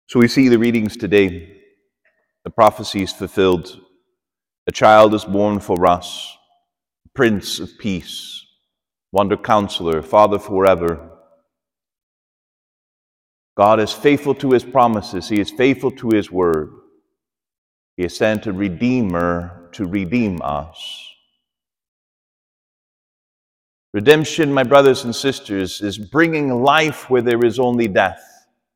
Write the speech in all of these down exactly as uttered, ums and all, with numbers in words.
So we see the readings today, the prophecies fulfilled. A child is born for us, Prince of Peace, Wonder Counselor, Father forever. God is faithful to his promises. He is faithful to his word. He has sent a Redeemer to redeem us. Redemption, my brothers and sisters, is bringing life where there is only death.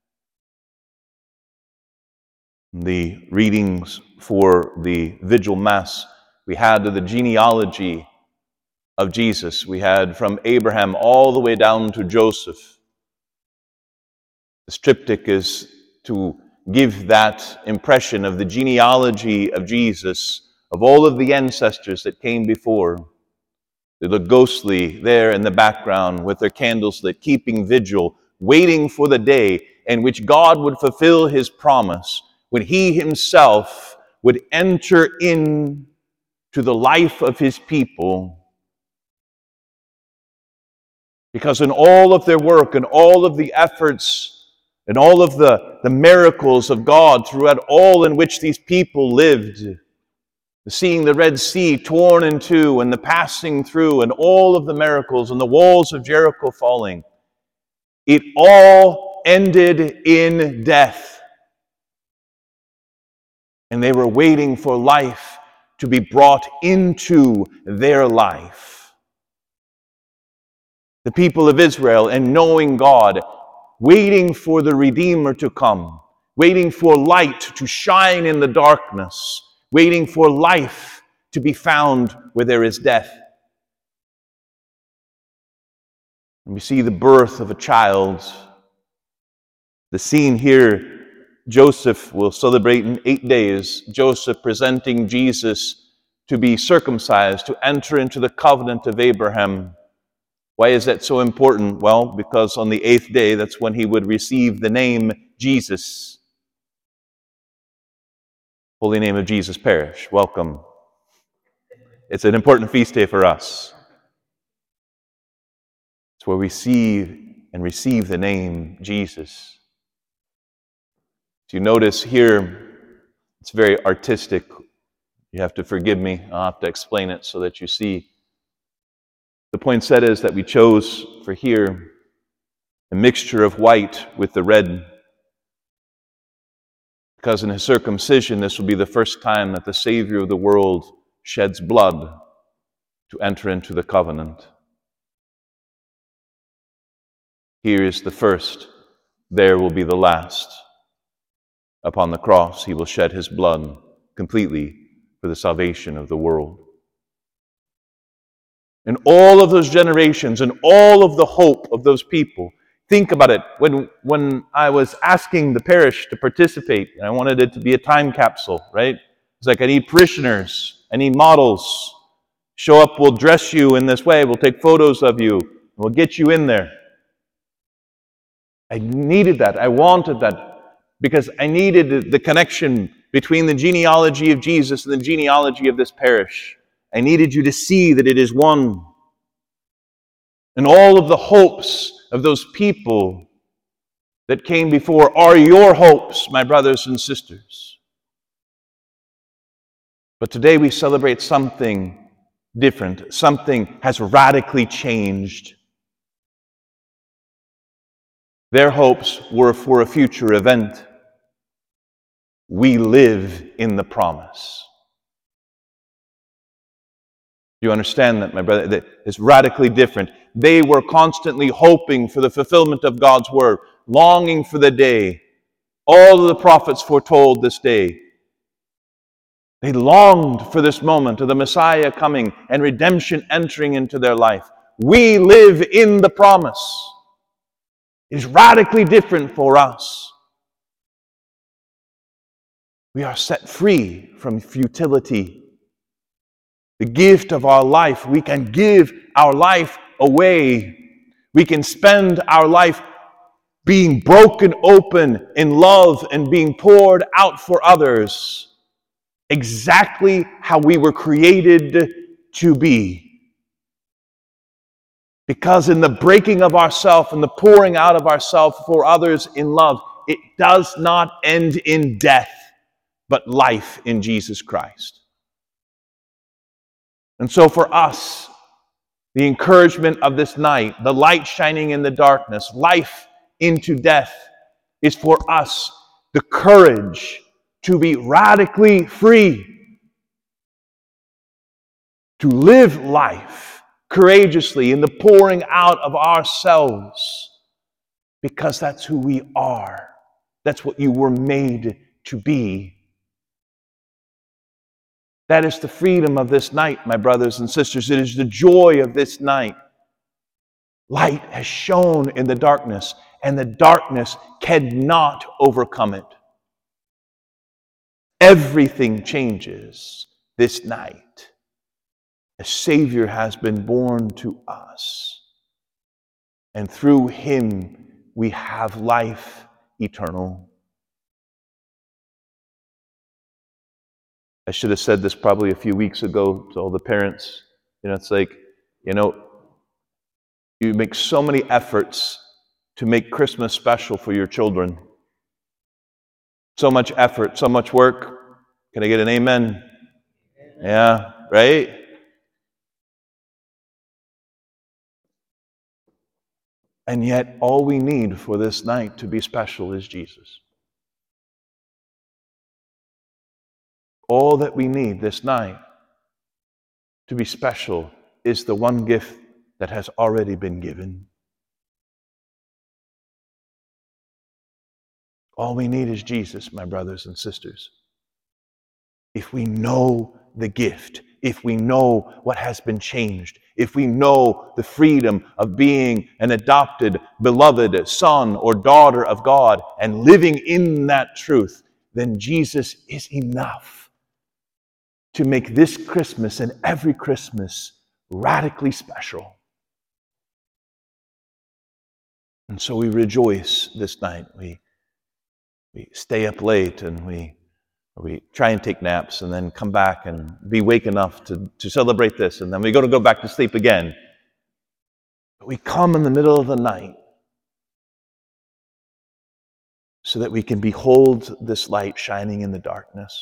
The readings for the Vigil Mass, we had the genealogy of Jesus. We had from Abraham all the way down to Joseph. The triptych is to give that impression of the genealogy of Jesus, of all of the ancestors that came before. They look ghostly there in the background with their candles lit, keeping vigil, waiting for the day in which God would fulfill his promise, when he himself would enter into the life of his people. Because in all of their work and all of the efforts and all of the, the miracles of God throughout all in which these people lived, seeing the Red Sea torn in two and the passing through and all of the miracles and the walls of Jericho falling, it all ended in death. And they were waiting for life to be brought into their life. The people of Israel, and knowing God, waiting for the Redeemer to come, waiting for light to shine in the darkness, waiting for life to be found where there is death. And we see the birth of a child. The scene here, Joseph will celebrate in eight days. Joseph presenting Jesus to be circumcised, to enter into the covenant of Abraham. Why is that so important? Well, because on the eighth day, that's when he would receive the name Jesus. Holy name of Jesus Parish, welcome. It's an important feast day for us. It's where we see and receive the name Jesus. So you notice here, it's very artistic. You have to forgive me. I'll have to explain it so that you see. The poinsettias that we chose for here, a mixture of white with the red. Because in his circumcision, this will be the first time that the Savior of the world sheds blood to enter into the covenant. Here is the first, there will be the last. Upon the cross, he will shed his blood completely for the salvation of the world. And all of those generations and all of the hope of those people, think about it. When, when I was asking the parish to participate, and I wanted it to be a time capsule, right? It's like, I need parishioners, I need models. Show up, we'll dress you in this way, we'll take photos of you, and we'll get you in there. I needed that, I wanted that. Because I needed the connection between the genealogy of Jesus and the genealogy of this parish. I needed you to see that it is one. And all of the hopes of those people that came before are your hopes, my brothers and sisters. But today we celebrate something different. Something has radically changed. Their hopes were for a future event. We live in the promise. You understand that, my brother? That it's radically different. They were constantly hoping for the fulfillment of God's word, longing for the day. All of the prophets foretold this day. They longed for this moment of the Messiah coming and redemption entering into their life. We live in the promise. It is radically different for us. We are set free from futility. The gift of our life, we can give our life away. We can spend our life being broken open in love and being poured out for others. Exactly how we were created to be. Because in the breaking of ourselves and the pouring out of ourselves for others in love, it does not end in death, but life in Jesus Christ. And so for us, the encouragement of this night, the light shining in the darkness, life into death, is for us the courage to be radically free, to live life courageously in the pouring out of ourselves, because that's who we are. That's what you were made to be. That is the freedom of this night, my brothers and sisters. It is the joy of this night. Light has shone in the darkness, and the darkness cannot overcome it. Everything changes this night. A Savior has been born to us, and through Him we have life eternal. I should have said this probably a few weeks ago to all the parents. You know, it's like, you know, you make so many efforts to make Christmas special for your children. So much effort, so much work. Can I get an amen? Yeah, right? And yet, all we need for this night to be special is Jesus. All that we need this night to be special is the one gift that has already been given. All we need is Jesus, my brothers and sisters. If we know the gift, if we know what has been changed, if we know the freedom of being an adopted, beloved son or daughter of God and living in that truth, then Jesus is enough to make this Christmas and every Christmas radically special. And so we rejoice this night. We, we stay up late and we, we try and take naps and then come back and be awake enough to, to celebrate this. And then we go to go back to sleep again. But we come in the middle of the night so that we can behold this light shining in the darkness.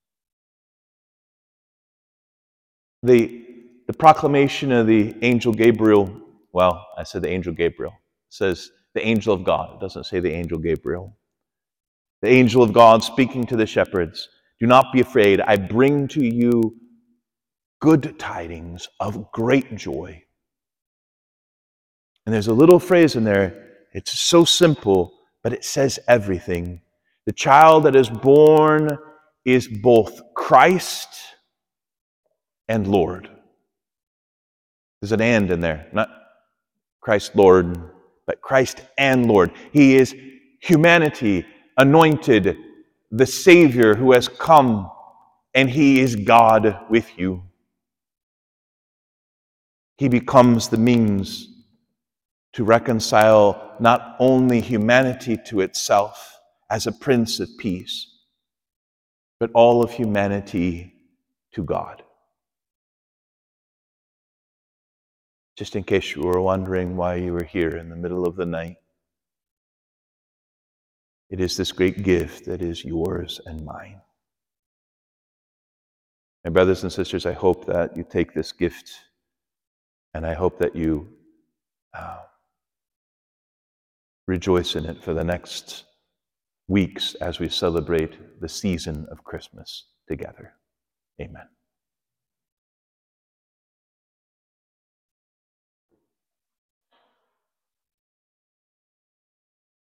The, the proclamation of the angel Gabriel, well, I said the angel Gabriel, it says the angel of God. It doesn't say the angel Gabriel. The angel of God speaking to the shepherds, do not be afraid. I bring to you good tidings of great joy. And there's a little phrase in there. It's so simple, but it says everything. The child that is born is both Christ and Lord. There's an and in there, not Christ Lord, but Christ and Lord. He is humanity anointed, the Savior who has come, and He is God with you. He becomes the means to reconcile not only humanity to itself as a Prince of Peace, but all of humanity to God. Just in case you were wondering why you were here in the middle of the night, it is this great gift that is yours and mine. My brothers and sisters, I hope that you take this gift, and I hope that you uh, rejoice in it for the next weeks as we celebrate the season of Christmas together. Amen.